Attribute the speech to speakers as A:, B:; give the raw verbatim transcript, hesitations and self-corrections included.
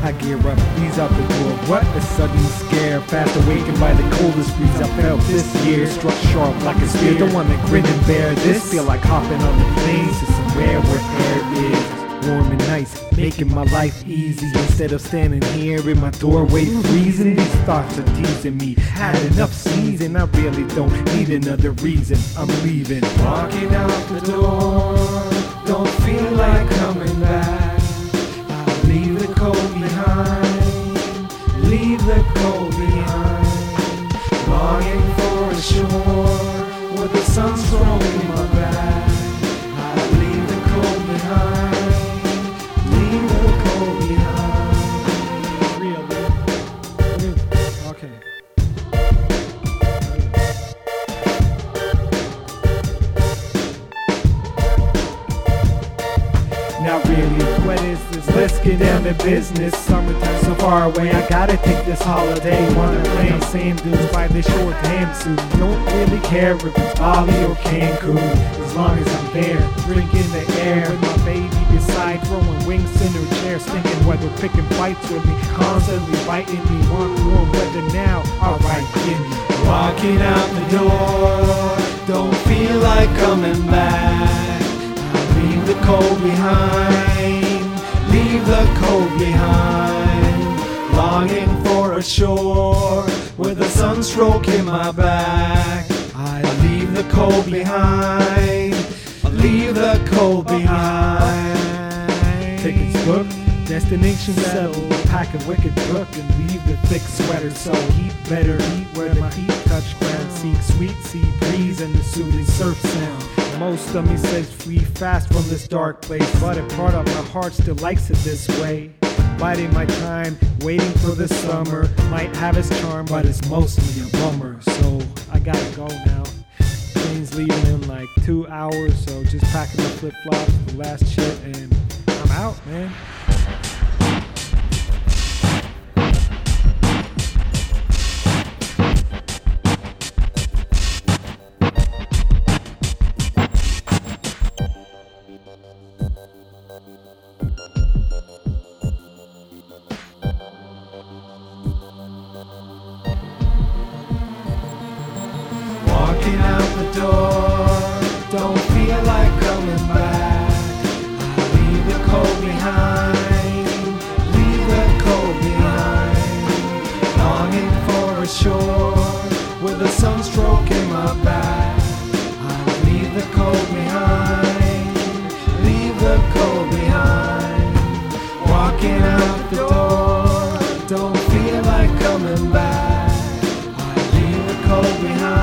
A: I gear up, ease out the door. What a sudden scare. Fast awakened by the coldest breeze I felt this year. Struck sharp like a spear. Don't wanna grin and bear this. Feel like hopping on the planes to somewhere where air is warm and nice, making my life easy. Instead of standing here in my doorway freezing, these thoughts are teasing me. Had enough sneezing, I really don't need another reason. I'm leaving.
B: Walking out the door, don't feel like coming back. I'll leave the cold behind, leave the cold behind. Longing for a shore where the sun's rolling my back. I'll leave the cold behind.
A: Okay. Not really, what is this? Let's get down to business. Summertime so far away, I gotta take this holiday. Wanna play on sand dunes by the short ham suit. Don't really care if it's Bali or Cancun, as long as I'm there, drinking the air with my baby beside, throwing wings in her chair, stinking weather, picking fights with me, constantly biting me. Want warm weather now? Alright, give me.
B: Walking out the door, don't feel like coming back. Leave the cold behind, leave the cold behind. Longing for a shore with the sun stroking my back. I leave the cold behind, leave the cold behind.
A: Tickets booked, destination settled. Pack a wicked book and leave the thick sweater. So heat better eat where my feet touch ground. Seek sweet sea breeze and the soothing surf sound. Most of me says flee fast from this dark place, but a part of my heart still likes it this way. Biding my time, waiting for the summer. Might have its charm, but it's mostly a bummer. So I gotta go now. Train's leaving in like two hours, so just packing my flip-flops, the last shit, and I'm out, man.
B: Walking out the door, don't feel like coming back. I leave the cold behind, leave the cold behind. Longing for a shore with the sun stroking my back. I leave the cold behind, leave the cold behind. Walking out the door, don't feel like coming back. I leave the cold behind.